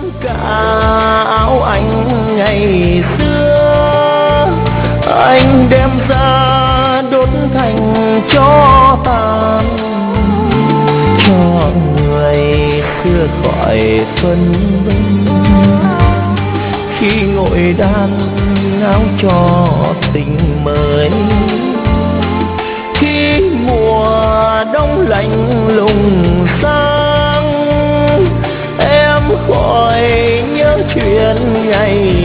cả áo anh ngày xưa, anh đem ra đốt thành tro tàn, cho người xưa khỏi phân vân. Khi ngồi đàn ngáo cho tình mới, khi mùa đông lạnh lùng sang, em khỏi nhớ chuyện ngày